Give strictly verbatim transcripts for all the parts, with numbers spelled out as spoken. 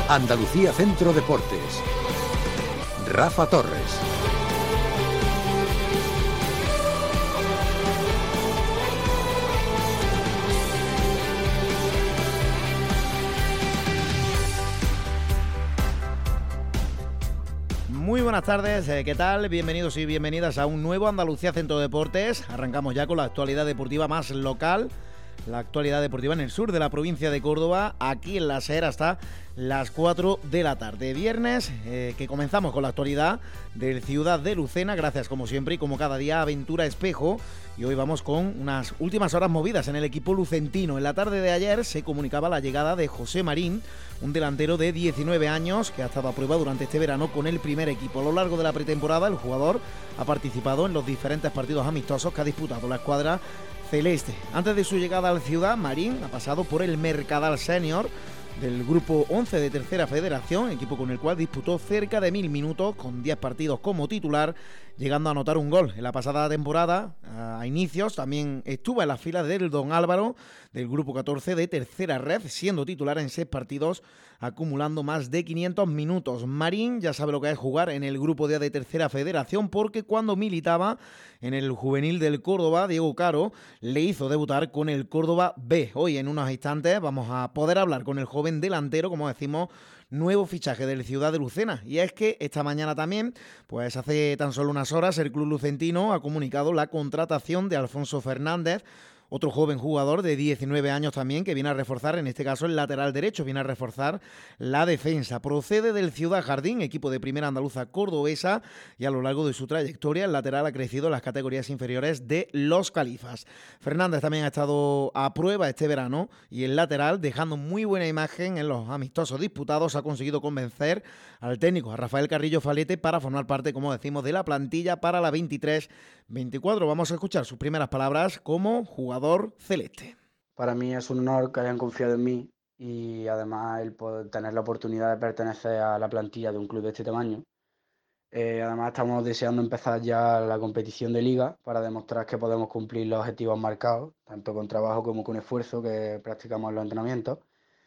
Andalucía Centro Deportes. Rafa Torres. Muy buenas tardes, ¿qué tal? Bienvenidos y bienvenidas a un nuevo Andalucía Centro Deportes. Arrancamos ya con la actualidad deportiva más local, la actualidad deportiva en el sur de la provincia de Córdoba, aquí en la SER hasta las cuatro de la tarde. Viernes, eh, que comenzamos con la actualidad del Ciudad de Lucena, gracias como siempre y como cada día a Aventura Espejo. Y hoy vamos con unas últimas horas movidas en el equipo lucentino. En la tarde de ayer se comunicaba la llegada de José Marín, un delantero de diecinueve años que ha estado a prueba durante este verano con el primer equipo. A lo largo de la pretemporada el jugador ha participado en los diferentes partidos amistosos que ha disputado la escuadra celeste. Antes de su llegada al Ciudad, Marín ha pasado por el Mercadal Senior del grupo once de Tercera Federación, equipo con el cual disputó cerca de mil minutos con diez partidos como titular, llegando a anotar un gol. En la pasada temporada, a inicios, también estuvo en las filas del Don Álvaro del grupo catorce de Tercera Red, siendo titular en seis partidos, acumulando más de quinientos minutos. Marín ya sabe lo que es jugar en el grupo D de Tercera Federación, porque cuando militaba en el juvenil del Córdoba, Diego Caro le hizo debutar con el Córdoba B. Hoy, en unos instantes, vamos a poder hablar con el joven delantero, como decimos, nuevo fichaje del Ciudad de Lucena. Y es que esta mañana también, pues hace tan solo unas horas, el club lucentino ha comunicado la contratación de Alfonso Fernández, otro joven jugador de diecinueve años también, que viene a reforzar, en este caso el lateral derecho, viene a reforzar la defensa. Procede del Ciudad Jardín, equipo de primera andaluza cordobesa, y a lo largo de su trayectoria el lateral ha crecido en las categorías inferiores de los Califas. Fernández también ha estado a prueba este verano, y el lateral, dejando muy buena imagen en los amistosos disputados, ha conseguido convencer al técnico, a Rafael Carrillo Falete, para formar parte, como decimos, de la plantilla para la veintitrés veinticuatro. Vamos a escuchar sus primeras palabras como jugador celeste. Para mí es un honor que hayan confiado en mí y además el poder tener la oportunidad de pertenecer a la plantilla de un club de este tamaño. Eh, además estamos deseando empezar ya la competición de liga para demostrar que podemos cumplir los objetivos marcados, tanto con trabajo como con esfuerzo que practicamos en los entrenamientos.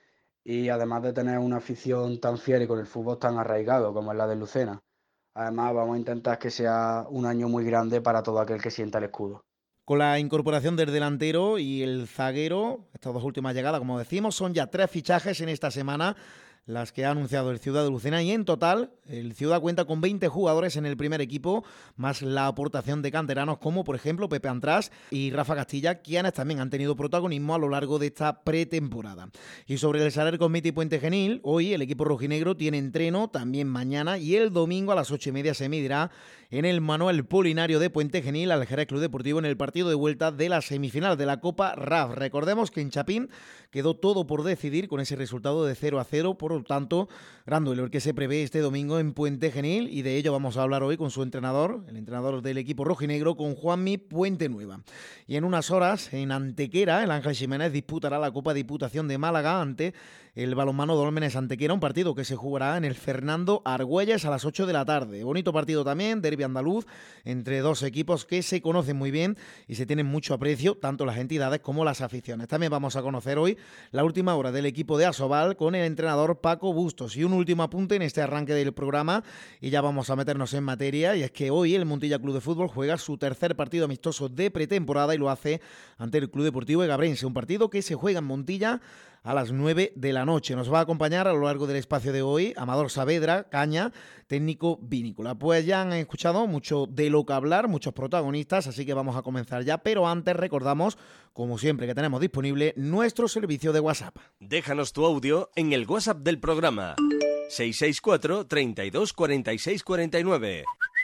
Y además de tener una afición tan fiel y con el fútbol tan arraigado como es la de Lucena. Además vamos a intentar que sea un año muy grande para todo aquel que sienta el escudo. Con la incorporación del delantero y el zaguero, estas dos últimas llegadas, como decimos, son ya tres fichajes en esta semana las que ha anunciado el Ciudad de Lucena, y en total el Ciudad cuenta con veinte jugadores en el primer equipo, más la aportación de canteranos como por ejemplo Pepe Antrás y Rafa Castilla, quienes también han tenido protagonismo a lo largo de esta pretemporada. Y sobre el Saler Cosmiti Puente Genil, hoy el equipo rojinegro tiene entreno, también mañana, y el domingo a las ocho y media se medirá en el Manuel Polinario de Puente Genil al Jerez Club Deportivo en el partido de vuelta de la semifinal de la Copa R A F. Recordemos que en Chapín quedó todo por decidir con ese resultado de cero a cero, por lo tanto, gran duelo que se prevé este domingo en Puente Genil, y de ello vamos a hablar hoy con su entrenador, el entrenador del equipo rojinegro, con Juanmi Puentenueva. Y en unas horas, en Antequera, el Ángel Ximénez disputará la Copa Diputación de Málaga ante el balonmano Dólmenes Antequera, un partido que se jugará en el Fernando Argüelles a las ocho de la tarde. Bonito partido también, derbi andaluz, entre dos equipos que se conocen muy bien y se tienen mucho aprecio, tanto las entidades como las aficiones. También vamos a conocer hoy la última hora del equipo de Asobal con el entrenador Paco Bustos. Y un último apunte en este arranque del programa, y ya vamos a meternos en materia, y es que hoy el Montilla Club de Fútbol juega su tercer partido amistoso de pretemporada y lo hace ante el Club Deportivo Egabrense, un partido que se juega en Montilla a las nueve de la noche. Nos va a acompañar a lo largo del espacio de hoy Amador Saavedra Caña, técnico vinícola. Pues ya han escuchado mucho de lo que hablar, muchos protagonistas, así que vamos a comenzar ya, pero antes recordamos, como siempre, que tenemos disponible nuestro servicio de WhatsApp. Déjanos tu audio en el WhatsApp del programa seis seis cuatro, treinta y dos, cuarenta y seis, cuarenta y nueve.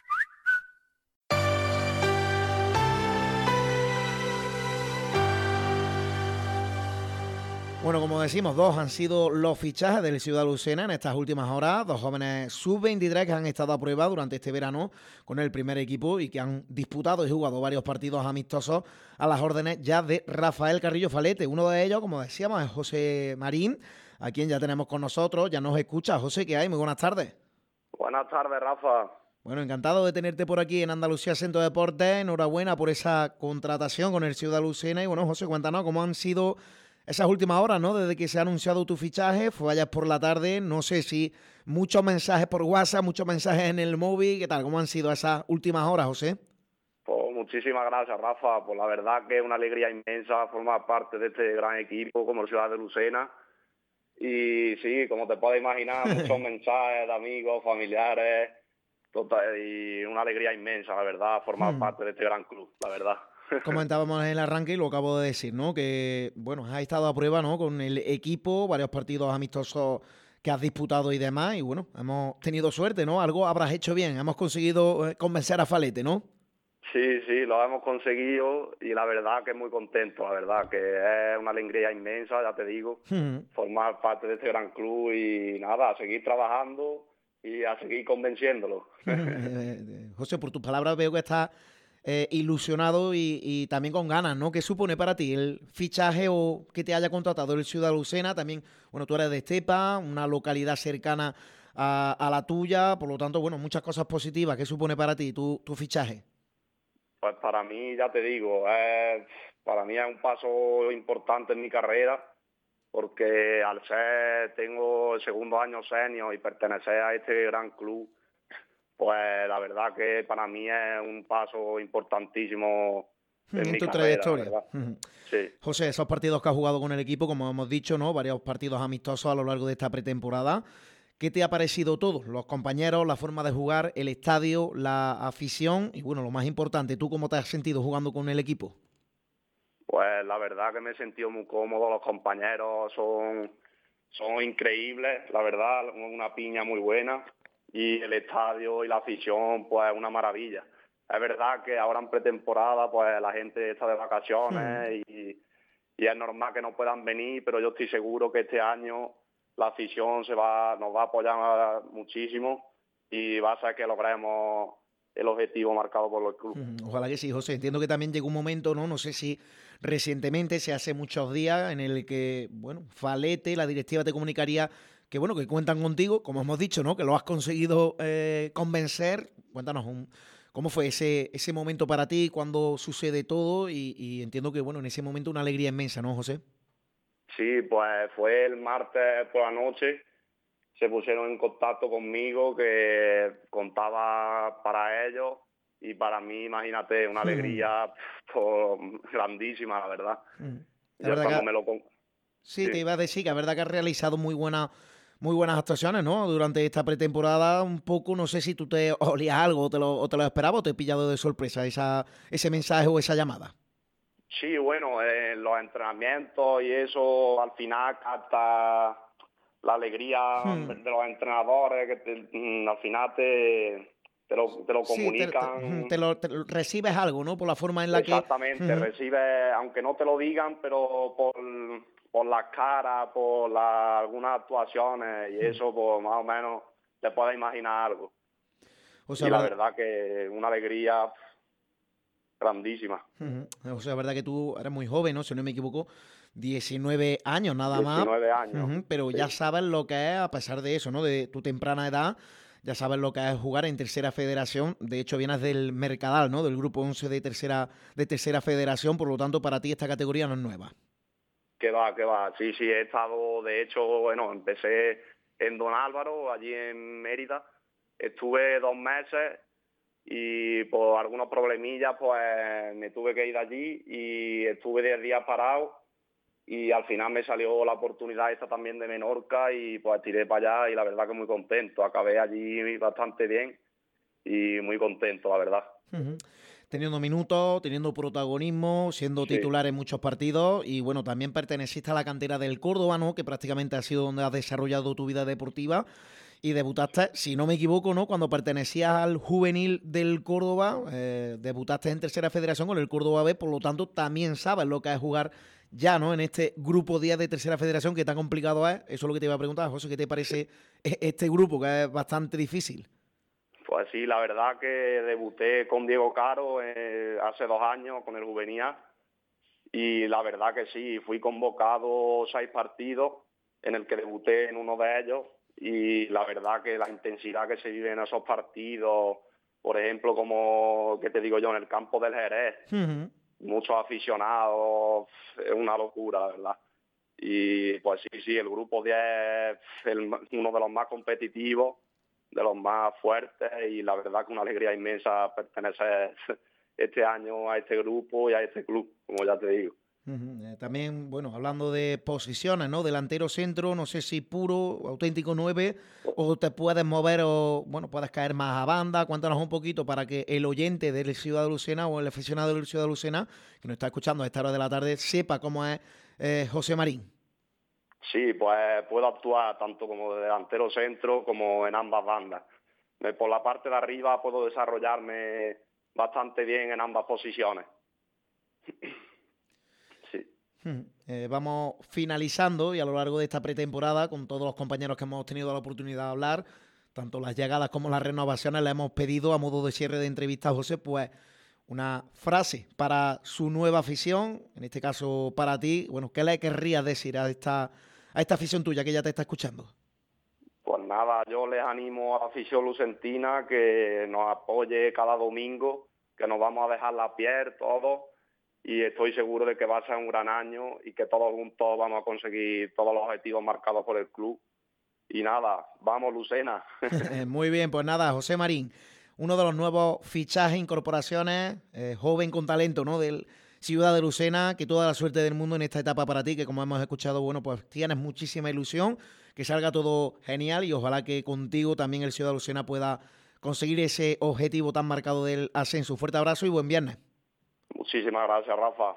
Bueno, como decimos, dos han sido los fichajes del Ciudad Lucena en estas últimas horas, dos jóvenes sub veintitrés que han estado a prueba durante este verano con el primer equipo y que han disputado y jugado varios partidos amistosos a las órdenes ya de Rafael Carrillo Falete. Uno de ellos, como decíamos, es José Marín, a quien ya tenemos con nosotros, ya nos escucha. José, ¿qué hay? Muy buenas tardes. Buenas tardes, Rafa. Bueno, encantado de tenerte por aquí en Andalucía Centro Deportes. Enhorabuena por esa contratación con el Ciudad Lucena. Y bueno, José, cuéntanos cómo han sido esas últimas horas, ¿no? Desde que se ha anunciado tu fichaje, fue ayer por la tarde, no sé si muchos mensajes por WhatsApp, muchos mensajes en el móvil, ¿qué tal? ¿Cómo han sido esas últimas horas, José? Pues muchísimas gracias, Rafa. Pues la verdad que es una alegría inmensa formar parte de este gran equipo como el Ciudad de Lucena. Y sí, como te puedes imaginar, muchos mensajes de amigos, familiares, total, y una alegría inmensa, la verdad, formar Hmm. parte de este gran club, la verdad. Comentábamos en el arranque y lo acabo de decir, ¿no? Que, bueno, has estado a prueba, ¿no? Con el equipo, varios partidos amistosos que has disputado y demás, y bueno, hemos tenido suerte, ¿no? Algo habrás hecho bien, hemos conseguido eh, convencer a Falete, ¿no? Sí, sí, lo hemos conseguido y la verdad que muy contento, la verdad que es una alegría inmensa, ya te digo, Hmm. formar parte de este gran club y nada, a seguir trabajando y a seguir convenciéndolo. Eh, José, por tus palabras veo que estás eh, ilusionado y, y también con ganas, ¿no? ¿Qué supone para ti el fichaje o que te haya contratado el Ciudad Lucena? También, bueno, tú eres de Estepa, una localidad cercana a, a la tuya, por lo tanto, bueno, muchas cosas positivas. ¿Qué supone para ti tu, tu fichaje? Pues para mí, ya te digo, es, para mí es un paso importante en mi carrera porque al ser, tengo el segundo año senior y pertenecer a este gran club, pues la verdad que para mí es un paso importantísimo en En mi tu carrera, la trayectoria. verdad. Sí. José, esos partidos que has jugado con el equipo, como hemos dicho, ¿no? Varios partidos amistosos a lo largo de esta pretemporada. ¿Qué te ha parecido todo? Los compañeros, la forma de jugar, el estadio, la afición y, bueno, lo más importante, ¿tú cómo te has sentido jugando con el equipo? Pues la verdad que me he sentido muy cómodo, los compañeros son, son increíbles, la verdad, una piña muy buena y el estadio y la afición, pues una maravilla. Es verdad que ahora en pretemporada, pues la gente está de vacaciones y, y es normal que no puedan venir, pero yo estoy seguro que este año la afición se va, nos va a apoyar muchísimo y va a ser que logremos el objetivo marcado por el club. Ojalá que sí, José. Entiendo que también llegó un momento, ¿no? No sé si recientemente, se hace muchos días, en el que, bueno, Falete, la directiva te comunicaría que, bueno, que cuentan contigo, como hemos dicho, ¿no? Que lo has conseguido eh, convencer. Cuéntanos un, cómo fue ese, ese momento para ti, cuando sucede todo y, y entiendo que, bueno, en ese momento una alegría inmensa, ¿no, José? Sí, pues fue el martes por la noche, se pusieron en contacto conmigo que contaba para ellos y para mí, imagínate, una alegría pues, grandísima, la verdad. La Ya verdad cuando que, me lo... con- sí, Sí, te iba a decir que la verdad que has realizado muy buena, muy buenas actuaciones, ¿no? Durante esta pretemporada, un poco, no sé si tú te olías algo o te lo, o te lo esperabas o te he pillado de sorpresa esa, ese mensaje o esa llamada. sí, bueno, eh, los entrenamientos y eso al final capta la alegría Hmm. de los entrenadores que te- mm, al final te, te lo, te lo Sí, te, te- comunican. te lo, te lo- recibes algo, ¿no? Por la forma en la que... Exactamente, Ujú. recibe, aunque no te lo digan, pero por, por las caras, por la, algunas actuaciones y eso, pues más o menos te puedes imaginar algo. O Y sea, la verdad, verdad que una alegría grandísima. ujú. O sea, verdad que tú eres muy joven, ¿no? Si no me equivoco, diecinueve años nada más, diecinueve años, ujú, pero ya sí. sabes lo que es, a pesar de eso, ¿no? De tu temprana edad, ya sabes lo que es jugar en Tercera Federación. De hecho, vienes del Mercadal, ¿no? Del grupo once de Tercera, de Tercera Federación, por lo tanto, para ti esta categoría no es nueva. Que va, que va. Sí, sí, he estado, de hecho, bueno, empecé en Don Álvaro, allí en Mérida. Estuve dos meses y por algunos problemillas, pues me tuve que ir de allí y estuve diez días parado y al final me salió la oportunidad esta también de Menorca y pues tiré para allá y la verdad que muy contento. Acabé allí bastante bien y muy contento, la verdad. Ujú. Teniendo minutos, teniendo protagonismo, siendo Sí. titular en muchos partidos y bueno, también perteneciste a la cantera del Córdoba, ¿no? Que prácticamente ha sido donde has desarrollado tu vida deportiva y debutaste, si no me equivoco, ¿no? Cuando pertenecías al juvenil del Córdoba, eh, debutaste en Tercera Federación con el Córdoba B, por lo tanto también sabes lo que es jugar ya, ¿no? En este grupo diez de Tercera Federación, que tan complicado es. Eso es lo que te iba a preguntar, José, ¿qué te parece este grupo, que es bastante difícil? Pues sí, la verdad que debuté con Diego Caro eh, hace dos años con el Juvenil y la verdad que sí, fui convocado seis partidos en el que debuté en uno de ellos y la verdad que la intensidad que se vive en esos partidos, por ejemplo, como que te digo yo, en el campo del Jerez, Uh-huh. muchos aficionados, es una locura, la verdad. Y pues sí, sí, el grupo diez es el, uno de los más competitivos, de los más fuertes, y la verdad que una alegría inmensa pertenecer este año a este grupo y a este club, como ya te digo. Uh-huh. Eh, también, bueno, hablando de posiciones, ¿no? Delantero centro, no sé si puro, auténtico nueve, o te puedes mover o, bueno, puedes caer más a banda. Cuéntanos un poquito para que el oyente del Ciudad de Lucena o el aficionado del Ciudad de Lucena, que nos está escuchando a esta hora de la tarde, sepa cómo es eh, José Marín. Sí, pues puedo actuar tanto como delantero centro como en ambas bandas. Por la parte de arriba puedo desarrollarme bastante bien en ambas posiciones. Sí. Eh, vamos finalizando y a lo largo de esta pretemporada, con todos los compañeros que hemos tenido la oportunidad de hablar, tanto las llegadas como las renovaciones, le hemos pedido a modo de cierre de entrevista a José, pues una frase para su nueva afición, en este caso para ti. Bueno, ¿qué le querrías decir a esta, a esta afición tuya que ya te está escuchando? Pues nada, yo les animo a la afición lucentina que nos apoye cada domingo, que nos vamos a dejar la piel todos, y estoy seguro de que va a ser un gran año y que todos juntos vamos a conseguir todos los objetivos marcados por el club. Y nada, vamos Lucena. Muy bien, pues nada, José Marín, uno de los nuevos fichajes, incorporaciones, eh, joven con talento, ¿no? Del Ciudad de Lucena, que toda la suerte del mundo en esta etapa para ti, que como hemos escuchado, bueno, pues tienes muchísima ilusión, que salga todo genial y ojalá que contigo también el Ciudad de Lucena pueda conseguir ese objetivo tan marcado del ascenso. Fuerte abrazo y buen viernes. Muchísimas gracias, Rafa.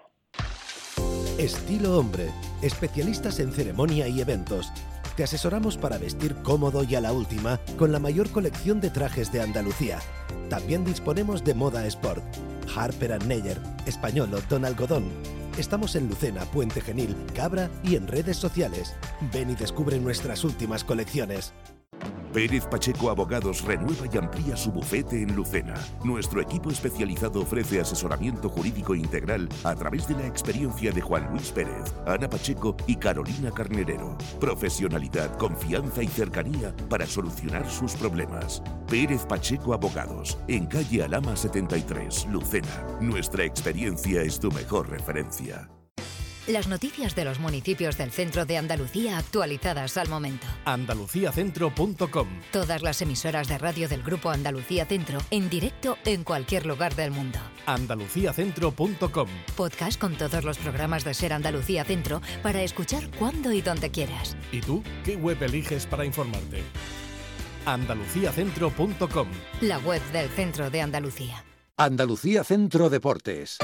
Estilo Hombre, especialistas en ceremonia y eventos. Te asesoramos para vestir cómodo y a la última con la mayor colección de trajes de Andalucía. También disponemos de moda sport. Harper and Neyer, Españolo, Don Algodón. Estamos en Lucena, Puente Genil, Cabra y en redes sociales. Ven y descubre nuestras últimas colecciones. Pérez Pacheco Abogados renueva y amplía su bufete en Lucena. Nuestro equipo especializado ofrece asesoramiento jurídico integral a través de la experiencia de Juan Luis Pérez, Ana Pacheco y Carolina Carnerero. Profesionalidad, confianza y cercanía para solucionar sus problemas. Pérez Pacheco Abogados, en calle Alhama setenta y tres, Lucena. Nuestra experiencia es tu mejor referencia. Las noticias de los municipios del centro de Andalucía actualizadas al momento. andalucía centro punto com. Todas las emisoras de radio del Grupo Andalucía Centro en directo en cualquier lugar del mundo. andalucía centro punto com. Podcast con todos los programas de Ser Andalucía Centro para escuchar cuando y donde quieras. ¿Y tú qué web eliges para informarte? andalucía centro punto com. La web del Centro de Andalucía. Andalucía Centro Deportes.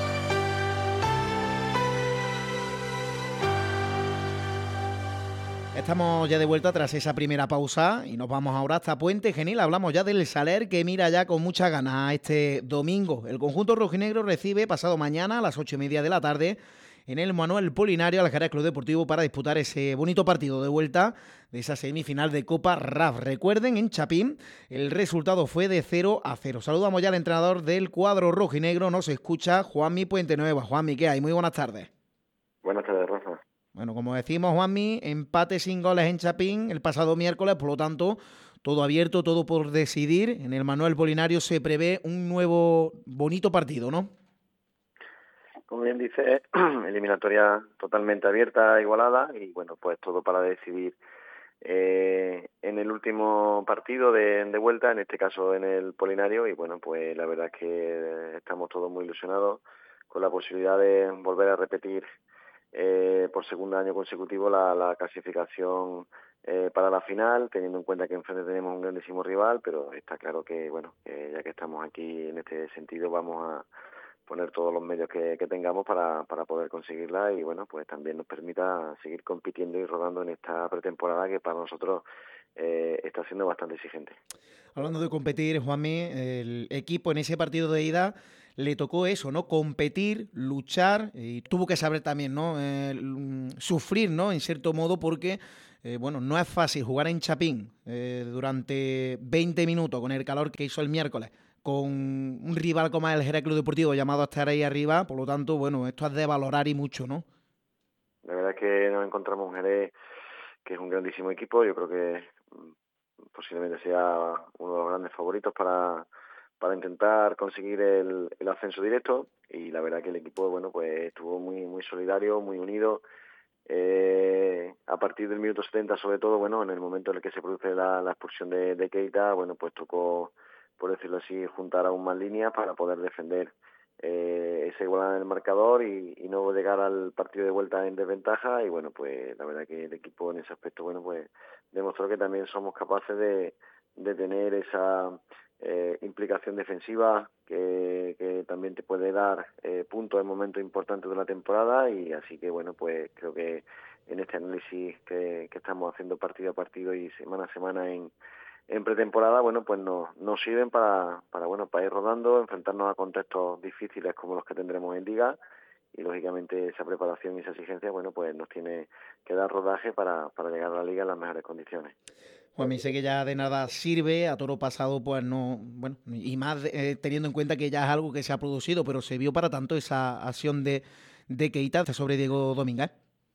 Estamos ya de vuelta tras esa primera pausa y nos vamos ahora hasta Puente Genil. Hablamos ya del Saler, que mira ya con muchas ganas este domingo. El conjunto rojinegro recibe pasado mañana a las ocho y media de la tarde en el Manuel Polinario al Jerez Club Deportivo para disputar ese bonito partido de vuelta de esa semifinal de Copa R A F. Recuerden, en Chapín el resultado fue de cero a cero. Saludamos ya al entrenador del cuadro rojinegro. Nos escucha Juanmi Puente Nueva. Juanmi, ¿qué hay? Muy buenas tardes. Buenas tardes, Rafa. Bueno, como decimos, Juanmi, empate sin goles en Chapín el pasado miércoles, por lo tanto, todo abierto, todo por decidir. En el Manuel Polinario se prevé un nuevo bonito partido, ¿no? Como bien dice, eliminatoria totalmente abierta, igualada, y bueno, pues todo para decidir eh, en el último partido de, de vuelta, en este caso en el Polinario, y bueno, pues la verdad es que estamos todos muy ilusionados con la posibilidad de volver a repetir Eh, por segundo año consecutivo la, la clasificación eh, para la final, teniendo en cuenta que enfrente tenemos un grandísimo rival, pero está claro que, bueno, que ya que estamos aquí en este sentido vamos a poner todos los medios que, que tengamos para, para poder conseguirla y, bueno, pues también nos permita seguir compitiendo y rodando en esta pretemporada que para nosotros eh, está siendo bastante exigente. Hablando de competir, Juanmi, el equipo en ese partido de ida le tocó eso, ¿no? Competir, luchar, y tuvo que saber también, ¿no? Eh, sufrir, ¿no? En cierto modo, porque, eh, bueno, no es fácil jugar en Chapín eh, durante veinte minutos con el calor que hizo el miércoles, con un rival como el Jerez Club Deportivo llamado a estar ahí arriba, por lo tanto, bueno, esto es de valorar y mucho, ¿no? La verdad es que nos encontramos un Jerez que es un grandísimo equipo, yo creo que posiblemente sea uno de los grandes favoritos para para intentar conseguir el, el ascenso directo y la verdad que el equipo bueno pues estuvo muy muy solidario, muy unido Eh, a partir del minuto setenta, sobre todo, bueno, en el momento en el que se produce la, la expulsión de, de Keita, bueno, pues tocó, por decirlo así, juntar aún más líneas para poder defender eh, esa igualdad en el marcador y, y no llegar al partido de vuelta en desventaja. Y bueno, pues la verdad que el equipo en ese aspecto, bueno, pues demostró que también somos capaces de, de tener esa eh, implicación defensiva que, que también te puede dar eh, puntos en momentos importantes de la temporada. Y así que bueno, pues creo que en este análisis que, que estamos haciendo partido a partido y semana a semana en, en pretemporada, bueno, pues nos, nos sirven para, para bueno, para ir rodando, enfrentarnos a contextos difíciles como los que tendremos en Liga. Y lógicamente esa preparación y esa exigencia, bueno, pues nos tiene que dar rodaje para, para llegar a la Liga en las mejores condiciones. Juanmi, sé que ya de nada sirve, a toro pasado pues no, bueno, y más eh, teniendo en cuenta que ya es algo que se ha producido, pero se vio para tanto esa acción de, de Keita sobre Diego Domínguez.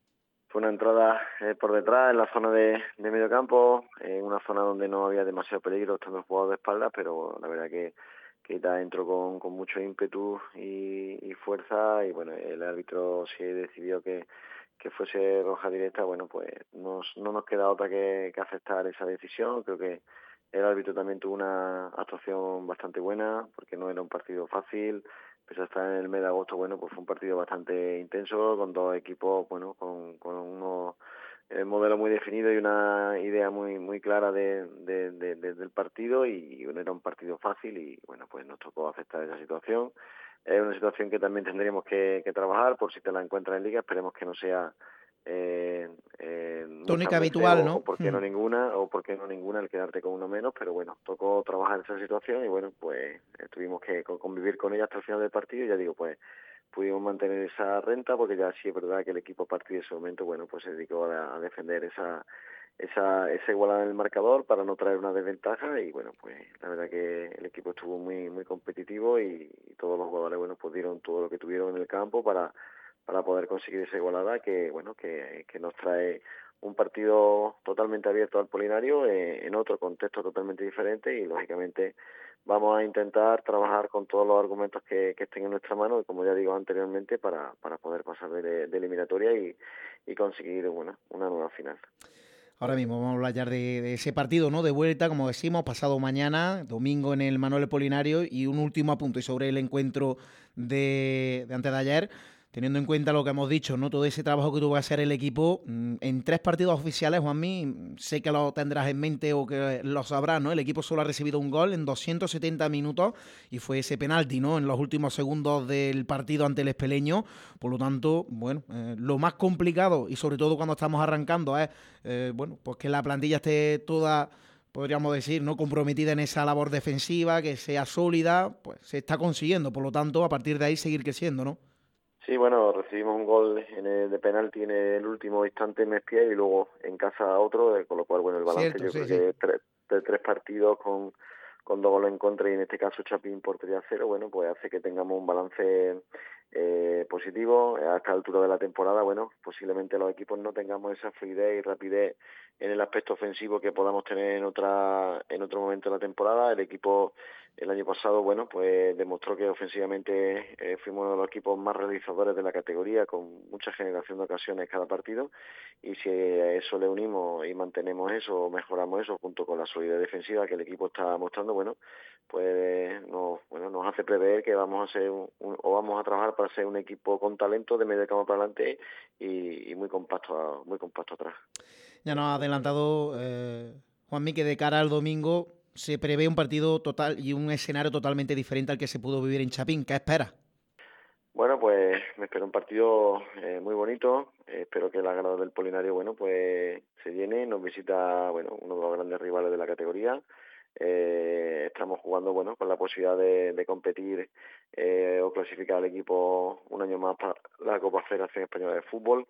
Fue una entrada eh, por detrás en la zona de, de medio campo, en una zona donde no había demasiado peligro estando el jugador de espaldas, pero la verdad que Keita entró con, con mucho ímpetu y, y fuerza, y bueno, el árbitro sí decidió que que fuese roja directa. Bueno, pues nos, no nos queda otra que, que aceptar esa decisión. Creo que el árbitro también tuvo una actuación bastante buena, porque no era un partido fácil, pese a estar en el mes de agosto. Bueno, pues fue un partido bastante intenso, con dos equipos, bueno, con, con unos eh, modelos muy definidos y una idea muy muy clara de, de, de, de, del partido, y no era un partido fácil, y bueno, pues nos tocó aceptar esa situación. Es una situación que también tendríamos que, que trabajar, por si te la encuentras en Liga. Esperemos que no sea eh, eh, tónica habitual, o, ¿no? O por qué no ninguna, o por qué no ninguna el quedarte con uno menos, pero bueno, tocó trabajar esa situación y bueno, pues eh, tuvimos que convivir con ella hasta el final del partido. Y ya digo, pues pudimos mantener esa renta, porque ya sí es verdad que el equipo a partir de ese momento, bueno, pues se dedicó a, a defender esa esa esa igualdad en el marcador para no traer una desventaja. Y bueno, pues la verdad que el equipo estuvo muy muy competitivo, y, y todos los jugadores, bueno, pues dieron todo lo que tuvieron en el campo para para poder conseguir esa igualdad que bueno que, que nos trae un partido totalmente abierto al Polinario, eh, en otro contexto totalmente diferente, y lógicamente vamos a intentar trabajar con todos los argumentos que, que estén en nuestra mano, y como ya digo anteriormente, para, para poder pasar de, de eliminatoria y, y conseguir bueno, una nueva final. Ahora mismo vamos a hablar ya de, de ese partido, ¿no? De vuelta, como decimos, pasado mañana, domingo en el Manuel Polinario. Y un último apunte sobre el encuentro de, de antes de ayer, teniendo en cuenta lo que hemos dicho, ¿no? Todo ese trabajo que tuvo que hacer el equipo en tres partidos oficiales. Juanmi, sé que lo tendrás en mente o que lo sabrás, ¿no? El equipo solo ha recibido un gol en doscientos setenta minutos, y fue ese penalti, ¿no? En los últimos segundos del partido ante el Espeleño. Por lo tanto, bueno, eh, lo más complicado, y sobre todo cuando estamos arrancando, es, eh, bueno, pues que la plantilla esté toda, podríamos decir, no comprometida en esa labor defensiva, que sea sólida. Pues se está consiguiendo. Por lo tanto, a partir de ahí seguir creciendo, ¿no? Sí, bueno, recibimos un gol en el, de penalti en el último instante en Mestía, y luego en casa otro, eh, con lo cual, bueno, el balance Cierto, yo sí, creo sí. que tres, de tres partidos con, con dos goles en contra, y en este caso Chapín portería cero, bueno, pues hace que tengamos un balance eh, positivo. A esta altura de la temporada, bueno, posiblemente los equipos no tengamos esa fluidez y rapidez en el aspecto ofensivo que podamos tener en otra en otro momento de la temporada. El equipo el año pasado, bueno, pues demostró que ofensivamente eh, fuimos uno de los equipos más realizadores de la categoría, con mucha generación de ocasiones cada partido, y si a eso le unimos y mantenemos eso, o mejoramos eso, junto con la solidez defensiva que el equipo está mostrando, bueno, pues nos, bueno, nos hace prever que vamos a ser un, un, o vamos a trabajar para ser un equipo con talento de medio campo para adelante y, y muy compacto, muy compacto atrás. Ya nos ha adelantado eh, Juanmi que de cara al domingo se prevé un partido total y un escenario totalmente diferente al que se pudo vivir en Chapín. ¿Qué esperas? Bueno, pues me espero un partido eh, muy bonito. Eh, espero que la grada del Polinario, bueno, pues se llene. Nos visita, bueno, uno de los grandes rivales de la categoría. Eh, estamos jugando, bueno, con la posibilidad de, de competir eh, o clasificar al equipo un año más para la Copa Federación Española de Fútbol.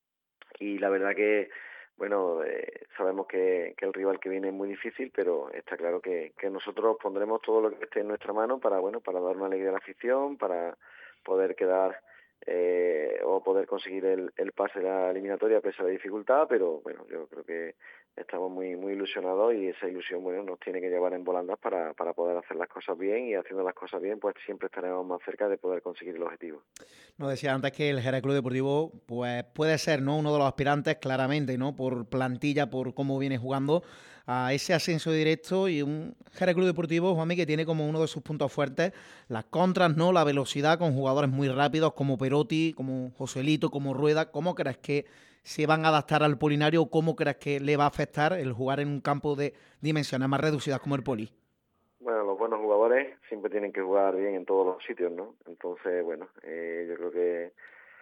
Y la verdad que, bueno, eh, sabemos que, que el rival que viene es muy difícil, pero está claro que, que nosotros pondremos todo lo que esté en nuestra mano para, bueno, para dar una alegría a la afición, para poder quedar eh, o poder conseguir el, el pase de la eliminatoria pese a la dificultad. Pero bueno, yo creo que estamos muy muy ilusionados y esa ilusión, bueno, nos tiene que llevar en volandas para, para poder hacer las cosas bien, y haciendo las cosas bien, pues siempre estaremos más cerca de poder conseguir el objetivo. Nos decía antes que el Jerez Club Deportivo pues puede ser, ¿no?, uno de los aspirantes claramente, ¿no?, por plantilla, por cómo viene jugando, a ese ascenso directo, y un Jerez Club Deportivo, Juanmi, que tiene como uno de sus puntos fuertes las contras, ¿no?, la velocidad, con jugadores muy rápidos como Perotti, como Joselito, como Rueda. ¿Cómo crees que se van a adaptar al Polinario? ¿Cómo crees que le va a afectar el jugar en un campo de dimensiones más reducidas como el Poli? Bueno, los buenos jugadores siempre tienen que jugar bien en todos los sitios, ¿no? Entonces, bueno, eh, yo creo que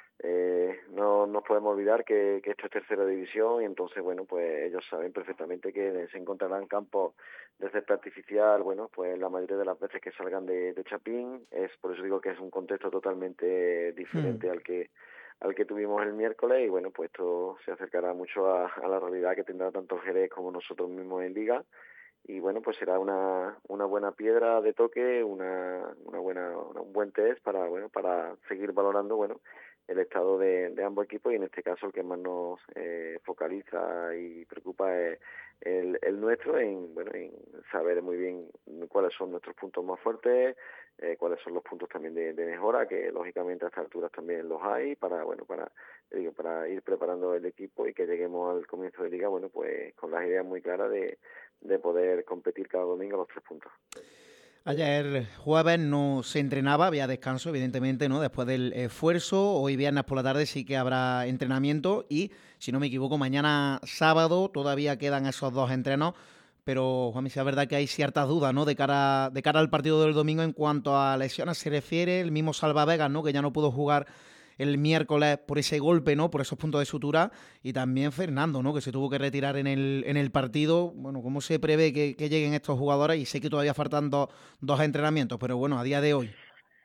eh, no nos podemos olvidar que, que esto es tercera división, y entonces, bueno, pues ellos saben perfectamente que se encontrarán campos de césped artificial, bueno, pues la mayoría de las veces que salgan de, de Chapín. Es por eso digo que es un contexto totalmente diferente mm. al que al que tuvimos el miércoles, y bueno, pues esto se acercará mucho a, a la realidad que tendrá tanto el Jerez como nosotros mismos en Liga. Y bueno, pues será una una buena piedra de toque, una una buena una, un buen test para bueno para seguir valorando bueno el estado de, de ambos equipos, y en este caso el que más nos eh, focaliza y preocupa es el, el nuestro, en bueno en saber muy bien cuáles son nuestros puntos más fuertes, eh, cuáles son los puntos también de, de mejora, que lógicamente a estas alturas también los hay, para bueno para digo para ir preparando el equipo y que lleguemos al comienzo de liga bueno pues con las ideas muy claras de de poder competir cada domingo los tres puntos. Ayer jueves no se entrenaba, había descanso, evidentemente, ¿no?, después del esfuerzo. Hoy viernes por la tarde sí que habrá entrenamiento, y, si no me equivoco, mañana sábado todavía quedan esos dos entrenos. Pero, Juanmi, sí es verdad que hay ciertas dudas, ¿no?, de cara, de cara al partido del domingo en cuanto a lesiones se refiere. El mismo Salva Vega, ¿no?, que ya no pudo jugar el miércoles por ese golpe, ¿no?, por esos puntos de sutura, y también Fernando, ¿no?, que se tuvo que retirar en el en el partido. Bueno, ¿cómo se prevé que, que lleguen estos jugadores? Y sé que todavía faltan dos, dos entrenamientos, pero bueno, a día de hoy.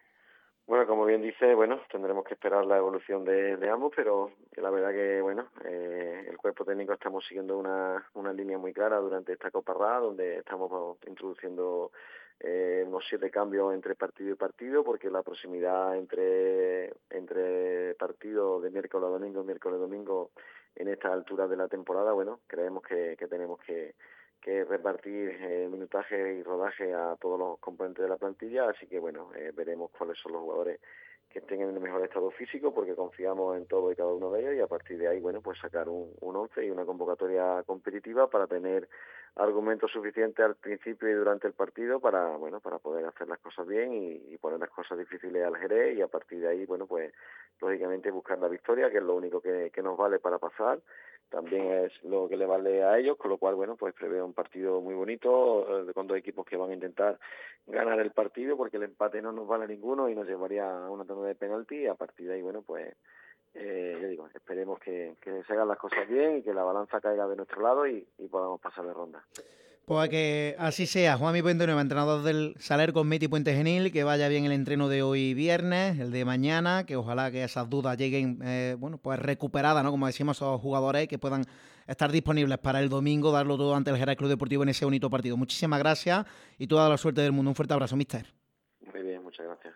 Bueno, como bien dice, bueno, tendremos que esperar la evolución de, de ambos, pero la verdad que, bueno, eh, el cuerpo técnico estamos siguiendo una, una línea muy clara durante esta Copa R A, donde estamos bueno, introduciendo eh, unos siete cambios entre partido y partido, porque la proximidad entre entre partidos de miércoles a domingo, miércoles a domingo, en esta altura de la temporada, bueno, creemos que, que tenemos que que repartir eh, minutaje y rodaje a todos los componentes de la plantilla, así que bueno, eh, veremos cuáles son los jugadores que estén en el mejor estado físico, porque confiamos en todo y cada uno de ellos, y a partir de ahí, bueno, pues sacar un, un once y una convocatoria competitiva para tener argumentos suficientes al principio y durante el partido para, bueno, para poder hacer las cosas bien y, y poner las cosas difíciles al Jerez, y a partir de ahí, bueno, pues lógicamente buscar la victoria, que es lo único que, que nos vale para pasar. También es lo que le vale a ellos, con lo cual, bueno, pues prevé un partido muy bonito, con dos equipos que van a intentar ganar el partido, porque el empate no nos vale ninguno y nos llevaría a una tanda de penalti, y a partir de ahí, bueno, pues, eh, yo digo, esperemos que, que se hagan las cosas bien y que la balanza caiga de nuestro lado y, y podamos pasar de ronda. Pues que así sea. Juanmi Puente Nueva, entrenador del Saler Cosmeti Puente Genil, que vaya bien el entreno de hoy viernes, el de mañana, que ojalá que esas dudas lleguen, eh, bueno, pues recuperadas, ¿no?, como decimos, esos jugadores que puedan estar disponibles para el domingo, darlo todo ante el Jerez Club Deportivo en ese bonito partido. Muchísimas gracias y toda la suerte del mundo. Un fuerte abrazo, mister. Muy bien, muchas gracias.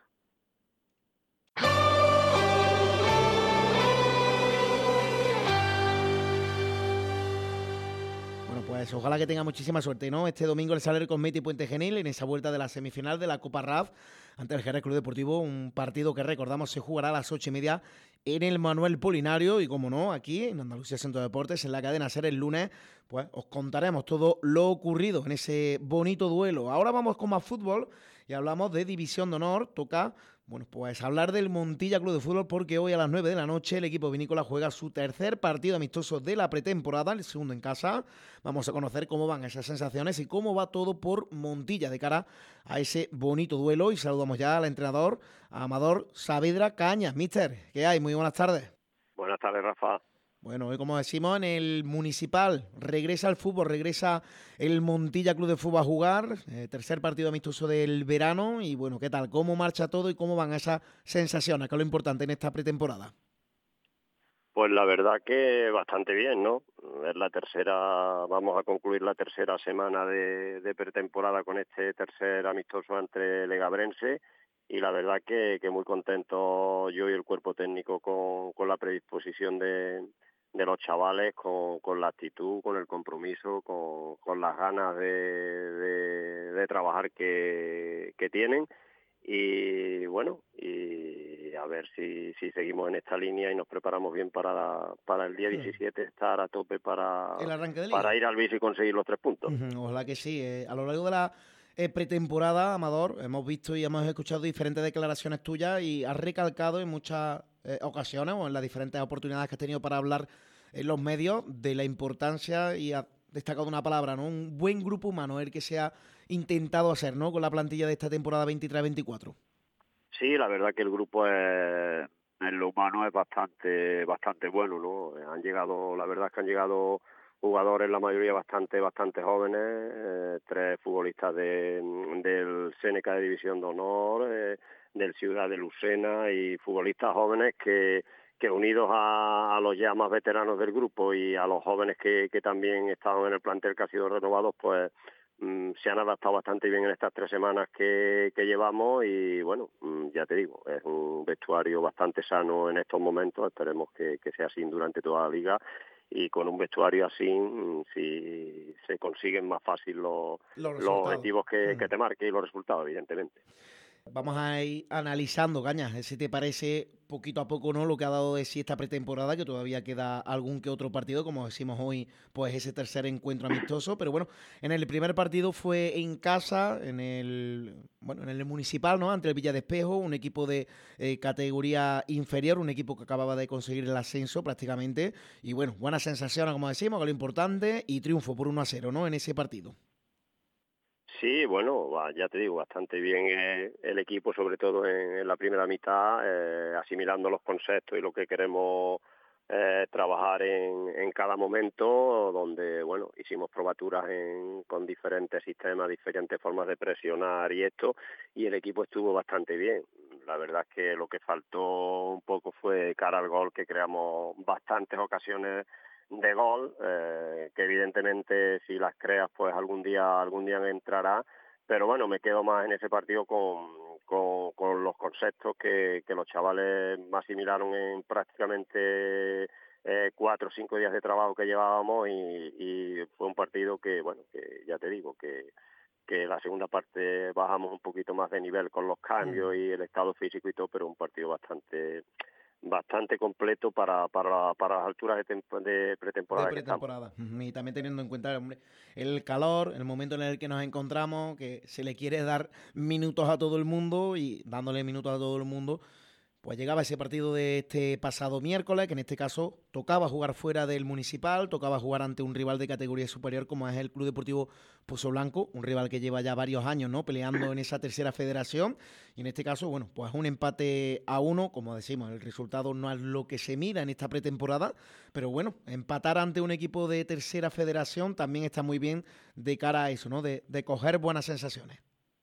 Pues ojalá que tenga muchísima suerte, ¿no? Este domingo el Saler Cosmeti Puente Genil en esa vuelta de la semifinal de la Copa R A F ante el Jerez Club Deportivo, un partido que recordamos se jugará a las ocho y media en el Manuel Polinario, y como no, aquí en Andalucía Centro de Deportes, en la cadena SER el lunes, pues os contaremos todo lo ocurrido en ese bonito duelo. Ahora vamos con más fútbol y hablamos de División de Honor. Toca, bueno, pues hablar del Montilla Club de Fútbol, porque hoy a las nueve de la noche el equipo vinícola juega su tercer partido amistoso de la pretemporada, el segundo en casa. Vamos a conocer cómo van esas sensaciones y cómo va todo por Montilla de cara a ese bonito duelo, y saludamos ya al entrenador, a Amador Saavedra Cañas. Mister, ¿qué hay? Muy buenas tardes. Buenas tardes, Rafa. Bueno, hoy, como decimos, en el Municipal regresa el fútbol, regresa el Montilla Club de Fútbol a jugar, eh, tercer partido amistoso del verano, y bueno, ¿qué tal? ¿Cómo marcha todo y cómo van esas sensaciones, que es lo importante en esta pretemporada? Pues la verdad que bastante bien, ¿no? Es la tercera, vamos a concluir la tercera semana de, de pretemporada con este tercer amistoso ante Legabrense, y la verdad que, que muy contento yo y el cuerpo técnico con, con la predisposición de, de los chavales con, con la actitud, con el compromiso, con, con las ganas de, de, de trabajar que, que tienen. Y bueno, y a ver si, si seguimos en esta línea y nos preparamos bien para la, para el día diecisiete estar a tope para, el arranque de liga, para ir al bis y conseguir los tres puntos. Uh-huh, ojalá que sí. Eh, a lo largo de la eh, pretemporada, Amador, hemos visto y hemos escuchado diferentes declaraciones tuyas y has recalcado en muchas eh, ocasiones o en las diferentes oportunidades que has tenido para hablar en los medios de la importancia, y has destacado una palabra, ¿no? Un buen grupo humano, el que se ha intentado hacer, ¿no?, con la plantilla de esta temporada veintitrés veinticuatro. Sí, la verdad que el grupo es, en lo humano es bastante bastante bueno, ¿no? Han llegado, la verdad es que han llegado jugadores, la mayoría bastante bastante jóvenes, eh, tres futbolistas de, del Seneca de División de Honor, eh, del Ciudad de Lucena, y futbolistas jóvenes que que unidos a, a los ya más veteranos del grupo y a los jóvenes que, que también estaban en el plantel que ha sido renovados, pues mm, se han adaptado bastante bien en estas tres semanas que, que llevamos. Y bueno, mm, ya te digo, es un vestuario bastante sano en estos momentos, esperemos que, que sea así durante toda la liga, y con un vestuario así, mm, si se consiguen más fácil los, los, los objetivos que, mm. que te marque y los resultados, evidentemente. Vamos a ir analizando, Cañas, si te parece, poquito a poco, ¿no?, lo que ha dado de sí esta pretemporada, que todavía queda algún que otro partido, como decimos hoy, pues ese tercer encuentro amistoso. Pero bueno, en el primer partido fue en casa, en el bueno, en el municipal, ¿no?, ante el Villa de Espejo, un equipo de eh, categoría inferior, un equipo que acababa de conseguir el ascenso prácticamente, y bueno, buenas sensaciones, como decimos, que es lo importante, y triunfo por uno a cero, ¿no?, en ese partido. Sí, bueno, ya te digo, bastante bien eh, el equipo, sobre todo en, en la primera mitad, eh, asimilando los conceptos y lo que queremos eh, trabajar en, en cada momento, donde, bueno, hicimos probaturas en, con diferentes sistemas, diferentes formas de presionar y esto, y el equipo estuvo bastante bien. La verdad es que lo que faltó un poco fue cara al gol, que creamos bastantes ocasiones de gol, eh, que evidentemente si las creas pues algún día algún día entrará, pero bueno, me quedo más en ese partido con, con, con los conceptos que, que los chavales me asimilaron en prácticamente eh, cuatro o cinco días de trabajo que llevábamos, y, y fue un partido que, bueno, que ya te digo, que que la segunda parte bajamos un poquito más de nivel con los cambios y el estado físico y todo, pero un partido bastante bastante completo para para, para las alturas de, temp- de pretemporada. De pretemporada. Y también teniendo en cuenta, hombre, el calor, el momento en el que nos encontramos, que se le quiere dar minutos a todo el mundo, y dándole minutos a todo el mundo, pues llegaba ese partido de este pasado miércoles, que en este caso tocaba jugar fuera del municipal, tocaba jugar ante un rival de categoría superior como es el Club Deportivo Pozoblanco, un rival que lleva ya varios años, ¿no?, peleando en esa tercera federación, y en este caso, bueno, pues un empate a uno, como decimos, el resultado no es lo que se mira en esta pretemporada, pero bueno, empatar ante un equipo de tercera federación también está muy bien de cara a eso, ¿no?, de, de coger buenas sensaciones.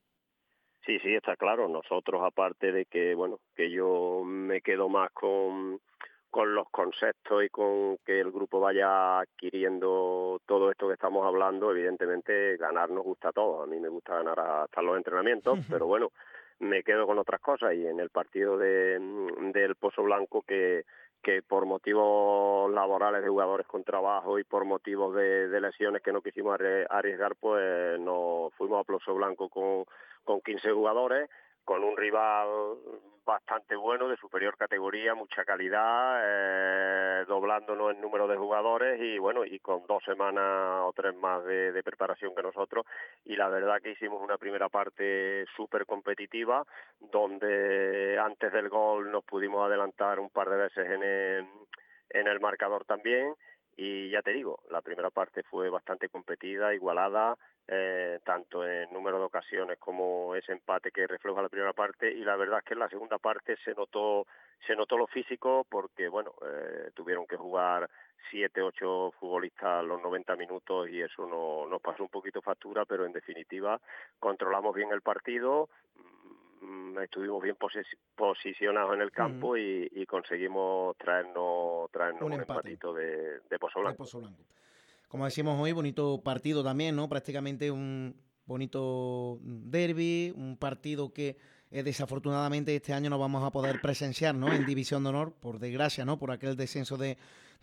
Sí, sí, está claro. Nosotros, aparte de que, bueno, que yo me quedo más con, con los conceptos y con que el grupo vaya adquiriendo todo esto que estamos hablando, evidentemente ganar nos gusta a todos. A mí me gusta ganar hasta los entrenamientos, pero bueno, me quedo con otras cosas, y en el partido de del Pozoblanco, que que por motivos laborales de jugadores con trabajo y por motivos de, de lesiones que no quisimos arriesgar, pues nos fuimos a Pozoblanco con, con quince jugadores, con un rival bastante bueno, de superior categoría, mucha calidad, eh, doblándonos en número de jugadores, y bueno, y con dos semanas o tres más de, de preparación que nosotros, y la verdad que hicimos una primera parte súper competitiva, donde antes del gol nos pudimos adelantar un par de veces en el, en el marcador también, y ya te digo, la primera parte fue bastante competida, igualada, Eh, tanto en número de ocasiones como ese empate que refleja la primera parte, y la verdad es que en la segunda parte se notó se notó lo físico, porque bueno, eh, tuvieron que jugar siete, ocho futbolistas los noventa minutos, y eso no, nos pasó un poquito factura, pero en definitiva controlamos bien el partido, mmm, estuvimos bien posi- posicionados en el campo, uh-huh. y, y conseguimos traernos traernos un, un empatito de, de Pozoblanco. De Pozoblanco. Como decimos hoy, bonito partido también, ¿no? Prácticamente un bonito derbi, un partido que eh, desafortunadamente este año no vamos a poder presenciar, ¿no?, en División de Honor, por desgracia, ¿no?, por aquel descenso de,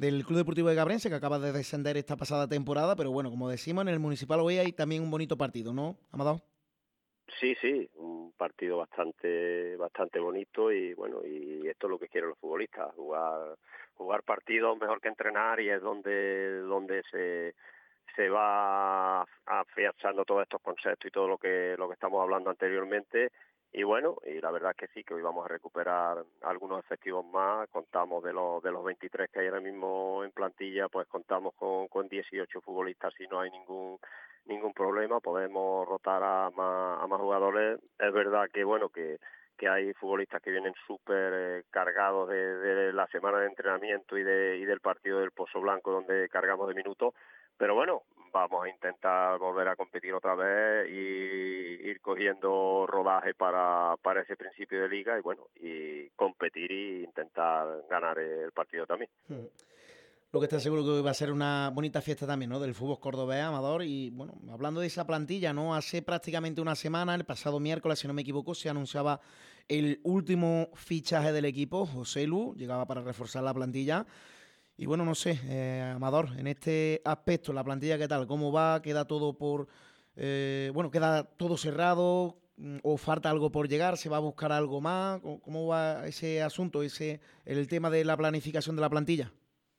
del Club Deportivo de Gabrense, que acaba de descender esta pasada temporada, pero bueno, como decimos, en el Municipal hoy hay también un bonito partido, ¿no, Amador? Sí, sí, un partido bastante bastante bonito y bueno, y esto es lo que quieren los futbolistas, jugar jugar partidos mejor que entrenar, y es donde donde se se va afianzando todos estos conceptos y todo lo que lo que estamos hablando anteriormente. Y bueno, y la verdad es que sí, que hoy vamos a recuperar algunos efectivos más. Contamos de los de los veintitrés que hay ahora mismo en plantilla, pues contamos con, con dieciocho futbolistas y no hay ningún ningún problema. Podemos rotar a más, a más jugadores. Es verdad que bueno que que hay futbolistas que vienen súper eh, cargados de, de la semana de entrenamiento y de y del partido del Pozo Blanco, donde cargamos de minutos. Pero bueno, vamos a intentar volver a competir otra vez y ir cogiendo rodaje para, para ese principio de liga y bueno, y competir e intentar ganar el partido también. Hmm. Lo que está seguro que va a ser una bonita fiesta también, ¿no? Del fútbol cordobés, Amador. Y bueno, hablando de esa plantilla, ¿no? Hace prácticamente una semana, el pasado miércoles, si no me equivoco, se anunciaba el último fichaje del equipo. José Lu llegaba para reforzar la plantilla. Y bueno, no sé, eh, Amador, en este aspecto, la plantilla, ¿qué tal? ¿Cómo va? ¿Queda todo por... Eh, bueno, queda todo cerrado o falta algo por llegar? ¿Se va a buscar algo más? ¿Cómo va ese asunto, ese el tema de la planificación de la plantilla?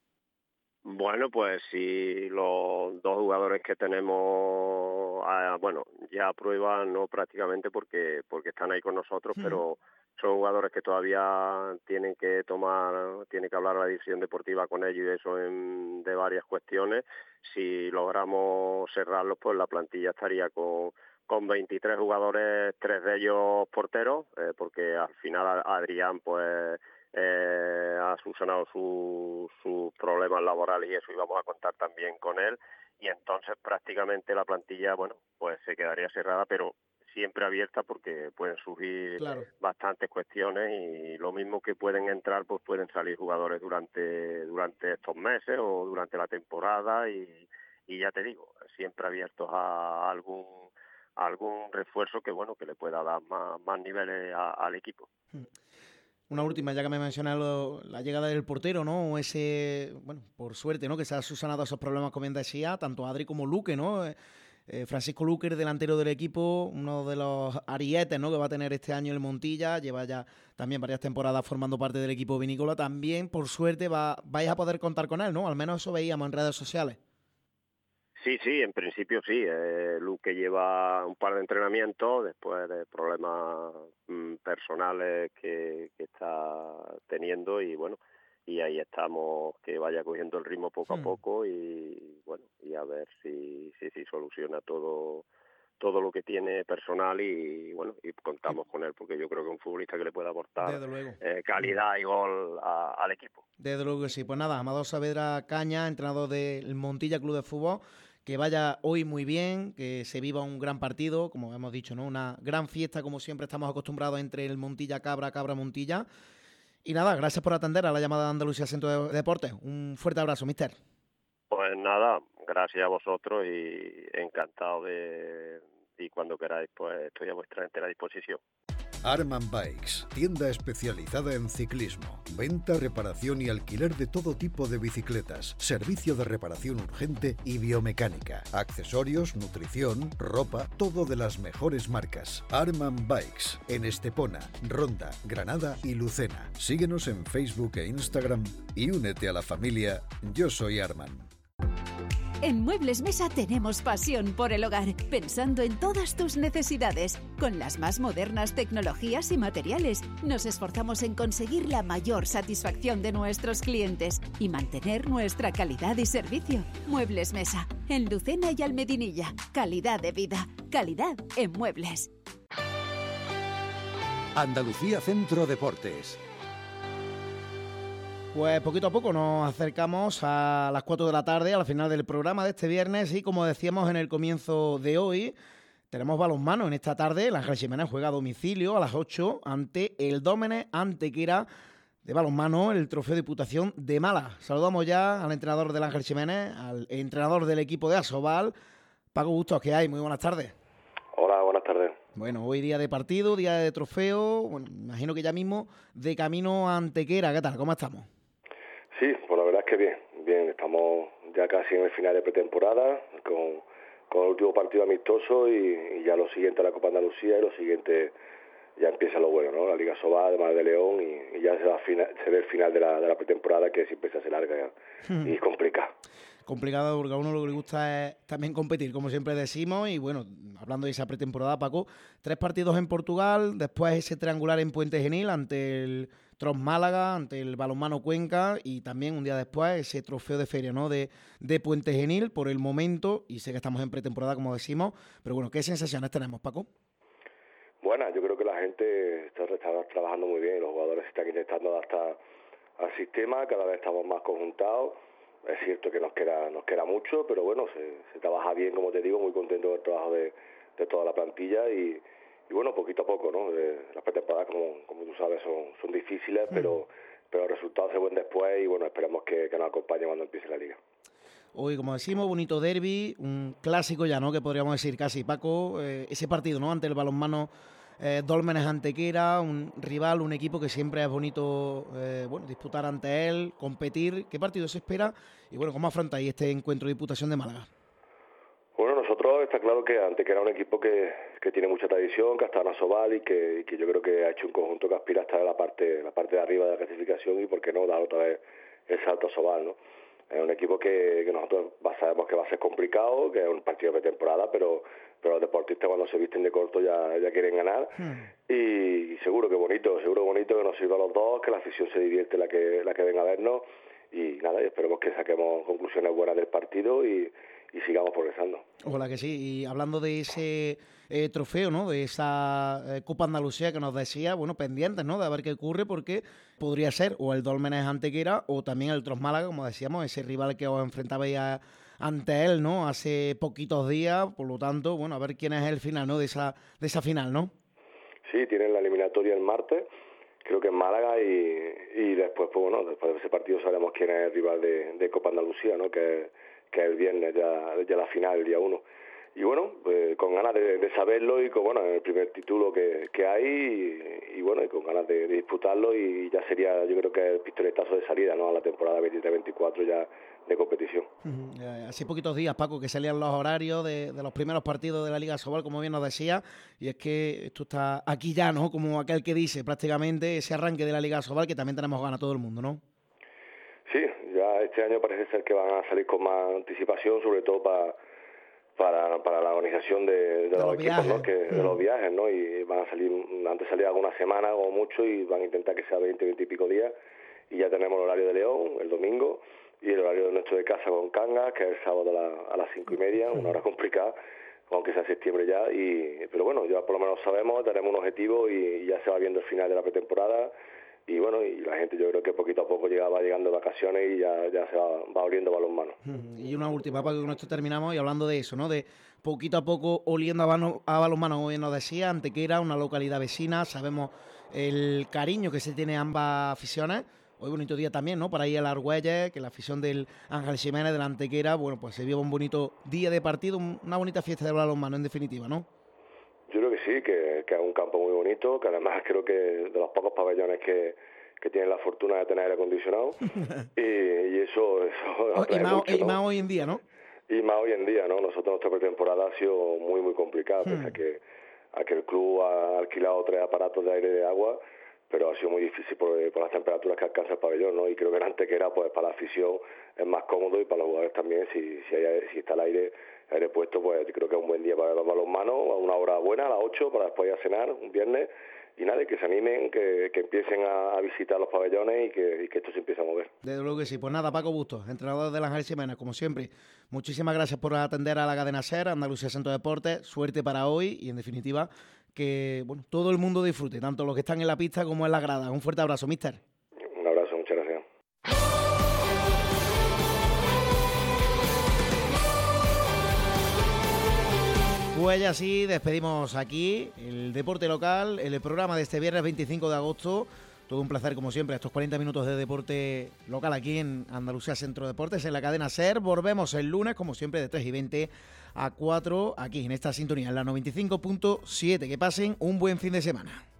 Bueno, pues si los dos jugadores que tenemos, ah, bueno, ya aprueban, no prácticamente porque porque están ahí con nosotros, hmm. pero son jugadores que todavía tienen que tomar, tiene que hablar la dirección deportiva con ellos y eso en, de varias cuestiones. Si logramos cerrarlos, pues la plantilla estaría con, con veintitrés jugadores, tres de ellos porteros, eh, porque al final Adrián, pues... Eh, ha solucionado sus su problemas laborales y eso, y vamos a contar también con él, y entonces prácticamente la plantilla, bueno, pues se quedaría cerrada, pero siempre abierta porque pueden surgir claro. bastantes cuestiones, y lo mismo que pueden entrar, pues pueden salir jugadores durante durante estos meses o durante la temporada, y, y ya te digo, siempre abiertos a algún a algún refuerzo que bueno que le pueda dar más, más niveles a, al equipo. Hmm. Una última, ya que me mencionas lo, la llegada del portero, ¿no? Ese, bueno, por suerte, ¿no? Que se ha subsanado esos problemas, como bien decía, tanto Adri como Luque, ¿no? Eh, Francisco Luque, el delantero del equipo, uno de los arietes, ¿no? Que va a tener este año el Montilla, lleva ya también varias temporadas formando parte del equipo vinícola. También, por suerte, va, vais a poder contar con él, ¿no? Al menos eso veíamos en redes sociales. Sí, sí, en principio sí. Eh, Luque lleva un par de entrenamientos después de problemas mm, personales que, que está teniendo, y bueno, y ahí estamos, que vaya cogiendo el ritmo poco hmm. a poco, y bueno, y a ver si si, si soluciona todo todo lo que tiene personal, y bueno, y contamos con él porque yo creo que es un futbolista que le puede aportar eh, calidad y gol a, al equipo. Desde luego que sí. Pues nada, Amador Saavedra Caña, entrenador del Montilla Club de Fútbol, que vaya hoy muy bien, que se viva un gran partido, como hemos dicho, ¿no? Una gran fiesta, como siempre estamos acostumbrados entre el Montilla Cabra, Cabra Montilla. Y nada, gracias por atender a la llamada de Andalucía Centro de Deportes. Un fuerte abrazo, mister. Pues nada, gracias a vosotros y encantado de... y cuando queráis, pues estoy a vuestra entera disposición. Arman Bikes, tienda especializada en ciclismo, venta, reparación y alquiler de todo tipo de bicicletas, servicio de reparación urgente y biomecánica, accesorios, nutrición, ropa, todo de las mejores marcas. Arman Bikes, en Estepona, Ronda, Granada y Lucena. Síguenos en Facebook e Instagram y únete a la familia Yo Soy Arman. En Muebles Mesa tenemos pasión por el hogar, pensando en todas tus necesidades. Con las más modernas tecnologías y materiales, nos esforzamos en conseguir la mayor satisfacción de nuestros clientes y mantener nuestra calidad y servicio. Muebles Mesa, en Lucena y Almedinilla. Calidad de vida, calidad en muebles. Andalucía Centro Deportes. Pues poquito a poco nos acercamos a las cuatro de la tarde, al final del programa de este viernes, y como decíamos en el comienzo de hoy, tenemos balonmano en esta tarde. El Ángel Jiménez juega a domicilio a las ocho ante el Dómenes Antequera de balonmano, el Trofeo Diputación de Málaga. Saludamos ya al entrenador del Ángel Jiménez, al entrenador del equipo de Asobal, Paco Bustos. ¿Qué hay? Muy buenas tardes. Hola, buenas tardes. Bueno, hoy día de partido, día de trofeo, bueno, imagino que ya mismo de camino a Antequera. ¿Qué tal? ¿Cómo estamos? Sí, pues la verdad es que bien. ya casi en el final de pretemporada, con, con el último partido amistoso y, y ya lo siguiente la Copa Andalucía y lo siguiente ya empieza lo bueno, ¿no? La Liga Sobal, además de León y, y ya se, va final, se ve el final de la, de la pretemporada, que siempre se hace larga hmm. y complicada. Complicado porque a uno lo que le gusta es también competir, como siempre decimos, y bueno, hablando de esa pretemporada, Paco, tres partidos en Portugal, después ese triangular en Puente Genil ante el Tros Málaga, ante el Balonmano Cuenca y también un día después ese trofeo de feria, ¿no? de, de Puente Genil por el momento, y sé que estamos en pretemporada como decimos, pero bueno, ¿qué sensaciones tenemos, Paco? Bueno, yo creo que la gente está, está trabajando muy bien, los jugadores están intentando adaptar al sistema, cada vez estamos más conjuntados. Es cierto que nos queda nos queda mucho, pero bueno, se, se trabaja bien, como te digo, muy contento del trabajo de, de toda la plantilla y, y bueno, poquito a poco, ¿no? De, las pretemporadas, como, como tú sabes, son, son difíciles, mm. pero pero los resultados se ven después y bueno, esperemos que, que nos acompañe cuando empiece la liga. Hoy, como decimos, bonito derbi, un clásico ya, ¿no? Que podríamos decir casi, Paco, eh, ese partido, ¿no? Ante el balonmano eh, Dólmenes Antequera, un rival, un equipo que siempre es bonito, eh, bueno, disputar ante él, competir. ¿Qué partido se espera? Y bueno, ¿cómo afrontáis este encuentro de Diputación de Málaga? Bueno, nosotros está claro que Antequera es un equipo que, que tiene mucha tradición, que ha estado en Asobal y que, y que yo creo que ha hecho un conjunto que aspira a estar en la parte, la parte de arriba de la clasificación y por qué no dar otra vez el salto a Asobal, ¿no? Es un equipo que, que nosotros sabemos que va a ser complicado, que es un partido de pretemporada, pero pero los deportistas cuando se visten de corto ya, ya quieren ganar. Hmm. Y, y seguro que bonito, seguro bonito que nos sirva a los dos, que la afición se divierte la que la que venga a vernos. Y nada, y esperemos que saquemos conclusiones buenas del partido y, y sigamos progresando. Ojalá que sí. Y hablando de ese eh, trofeo, ¿no? De esa eh, Copa Andalucía que nos decía, bueno, pendientes, ¿no? De a ver qué ocurre, porque podría ser o el Dólmenes Antequera o también el Tros Málaga, como decíamos, ese rival que os enfrentabais a, ante él, ¿no? Hace poquitos días, por lo tanto, bueno, a ver quién es el final, ¿no? De esa, de esa final, ¿no? Sí, tienen la eliminatoria el martes, creo que en Málaga, y, y después, pues bueno, después de ese partido sabremos quién es el rival de, de Copa Andalucía, ¿no? Que, que es el viernes, ya, ya la final, el día uno. Y bueno, pues, con ganas de, de saberlo y con, bueno, el primer título que, que hay y, y bueno, y con ganas de, de disputarlo y ya sería, yo creo que el pistoletazo de salida, ¿no? A la temporada veintitrés veinticuatro ya de competición. Uh-huh. Eh, hace poquitos días, Paco, que salían los horarios de, de los primeros partidos de la Liga Sobal, como bien nos decía, y es que esto está aquí ya, ¿no? Como aquel que dice, prácticamente ese arranque de la Liga Sobal que también tenemos ganas todo el mundo, ¿no? Sí, ya este año parece ser que van a salir con más anticipación, sobre todo para para para la organización de, de, de los, los equipos, ¿no? Que, mm. de los viajes, ¿no? Y van a salir, antes salía alguna semana o mucho y van a intentar que sea veinte, veinte y pico días y ya tenemos el horario de León el domingo y el horario de nuestro de casa con Cangas, que es el sábado a, la, a las cinco y media, una hora complicada, aunque sea septiembre ya, y pero bueno, ya por lo menos sabemos, tenemos un objetivo y, y ya se va viendo el final de la pretemporada. Y bueno, y la gente yo creo que poquito a poco llegaba llegando de vacaciones y ya, ya se va, va oliendo balonmano. Y una última, para que con esto terminamos y hablando de eso, ¿no? De poquito a poco oliendo a, bano, a balonmano, como bien nos decía, Antequera, una localidad vecina, sabemos el cariño que se tiene ambas aficiones. Hoy bonito día también, ¿no? Para ir a la Argüelles, que la afición del Ángel Ximénez de la Antequera, bueno, pues se viva un bonito día de partido, una bonita fiesta de balonmano en definitiva, ¿no? Yo creo que sí, que, que es un campo muy bonito, que además creo que de los pocos pabellones que, que tienen la fortuna de tener aire acondicionado y, y eso, eso y, más, mucho, y ¿no? más hoy en día, ¿no? Y más hoy en día, ¿no? Nosotros nuestra pretemporada ha sido muy muy complicada, hmm. pese a que, a que el club ha alquilado tres aparatos de aire y de agua, pero ha sido muy difícil por, por las temperaturas que alcanza el pabellón, ¿no? Y creo que en Antequera, pues para la afición es más cómodo y para los jugadores también, si si, hay, si está el aire aire puesto, pues creo que es un buen día para los balonmanos, a una hora buena, a las ocho, para después ir a cenar un viernes, y nada, que se animen, que, que empiecen a, a visitar los pabellones y que, y que esto se empiece a mover. Desde luego que sí. Pues nada, Paco Bustos, entrenador del Ángel Ximénez, como siempre, muchísimas gracias por atender a la cadena SER, Andalucía Centro de Deportes, suerte para hoy y en definitiva que bueno todo el mundo disfrute, tanto los que están en la pista como en la grada. Un fuerte abrazo, mister. Un abrazo, muchas gracias. Pues ya sí, despedimos aquí el deporte local, el programa de este viernes veinticinco de agosto. Todo un placer, como siempre, estos cuarenta minutos de deporte local aquí en Andalucía Centro de Deportes, en la cadena SER. Volvemos el lunes, como siempre, de tres y veinte a cuatro, aquí en esta sintonía, en la noventa y cinco punto siete. Que pasen un buen fin de semana.